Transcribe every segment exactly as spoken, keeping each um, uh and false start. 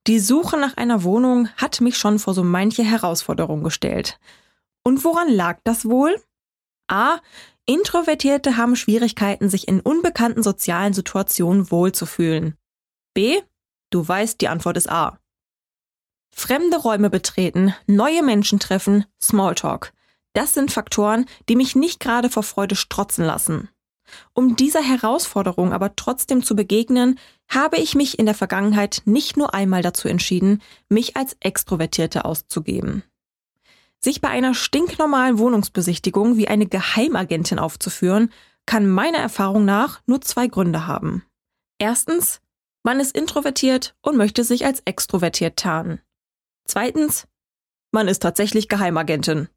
Die Suche nach einer Wohnung hat mich schon vor so manche Herausforderung gestellt. Und woran lag das wohl? A. Introvertierte haben Schwierigkeiten, sich in unbekannten sozialen Situationen wohlzufühlen. B. Du weißt, die Antwort ist A. Fremde Räume betreten, neue Menschen treffen, Smalltalk. Das sind Faktoren, die mich nicht gerade vor Freude strotzen lassen. Um dieser Herausforderung aber trotzdem zu begegnen, habe ich mich in der Vergangenheit nicht nur einmal dazu entschieden, mich als Extrovertierte auszugeben. Sich bei einer stinknormalen Wohnungsbesichtigung wie eine Geheimagentin aufzuführen, kann meiner Erfahrung nach nur zwei Gründe haben. Erstens, man ist introvertiert und möchte sich als extrovertiert tarnen. Zweitens, man ist tatsächlich Geheimagentin.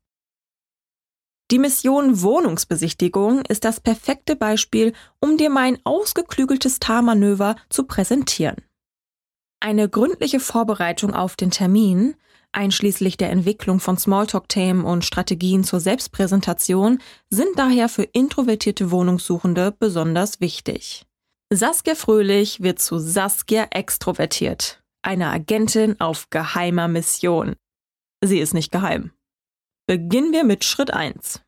Die Mission Wohnungsbesichtigung ist das perfekte Beispiel, um dir mein ausgeklügeltes Tarnmanöver zu präsentieren. Eine gründliche Vorbereitung auf den Termin, einschließlich der Entwicklung von Smalltalk-Themen und Strategien zur Selbstpräsentation, sind daher für introvertierte Wohnungssuchende besonders wichtig. Saskia Fröhlich wird zu Saskia extrovertiert, eine Agentin auf geheimer Mission. Sie ist nicht geheim. Beginnen wir mit Schritt eins.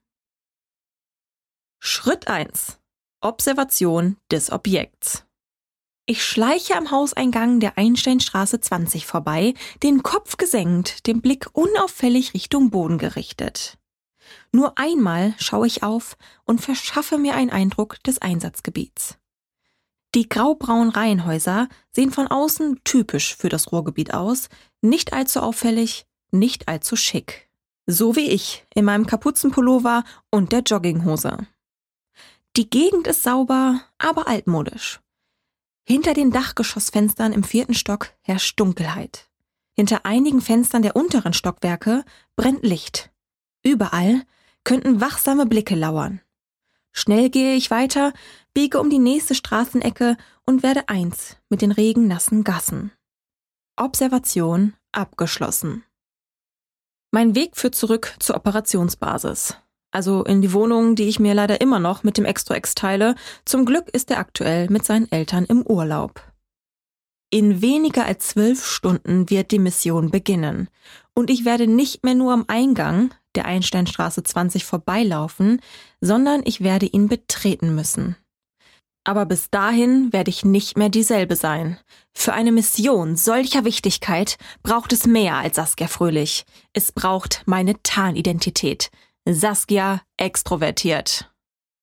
Schritt eins. Observation des Objekts. Ich schleiche am Hauseingang der Einsteinstraße zwanzig vorbei, den Kopf gesenkt, den Blick unauffällig Richtung Boden gerichtet. Nur einmal schaue ich auf und verschaffe mir einen Eindruck des Einsatzgebiets. Die graubraunen Reihenhäuser sehen von außen typisch für das Ruhrgebiet aus, nicht allzu auffällig, nicht allzu schick. So wie ich in meinem Kapuzenpullover und der Jogginghose. Die Gegend ist sauber, aber altmodisch. Hinter den Dachgeschossfenstern im vierten Stock herrscht Dunkelheit. Hinter einigen Fenstern der unteren Stockwerke brennt Licht. Überall könnten wachsame Blicke lauern. Schnell gehe ich weiter, biege um die nächste Straßenecke und werde eins mit den regennassen Gassen. Observation abgeschlossen. Mein Weg führt zurück zur Operationsbasis. Also in die Wohnung, die ich mir leider immer noch mit dem Extra-Ex teile. Zum Glück ist er aktuell mit seinen Eltern im Urlaub. In weniger als zwölf Stunden wird die Mission beginnen. Und ich werde nicht mehr nur am Eingang der Einsteinstraße zwanzig vorbeilaufen, sondern ich werde ihn betreten müssen. Aber bis dahin werde ich nicht mehr dieselbe sein. Für eine Mission solcher Wichtigkeit braucht es mehr als Saskia Fröhlich. Es braucht meine Tarnidentität. Saskia extrovertiert.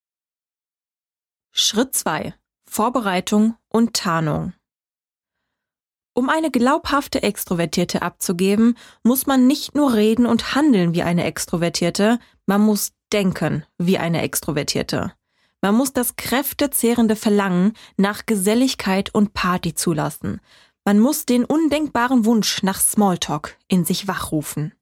Schritt zwei. Vorbereitung und Tarnung. Um eine glaubhafte Extrovertierte abzugeben, muss man nicht nur reden und handeln wie eine Extrovertierte, man muss denken wie eine Extrovertierte. Man muss das kräftezehrende Verlangen nach Geselligkeit und Party zulassen. Man muss den undenkbaren Wunsch nach Smalltalk in sich wachrufen.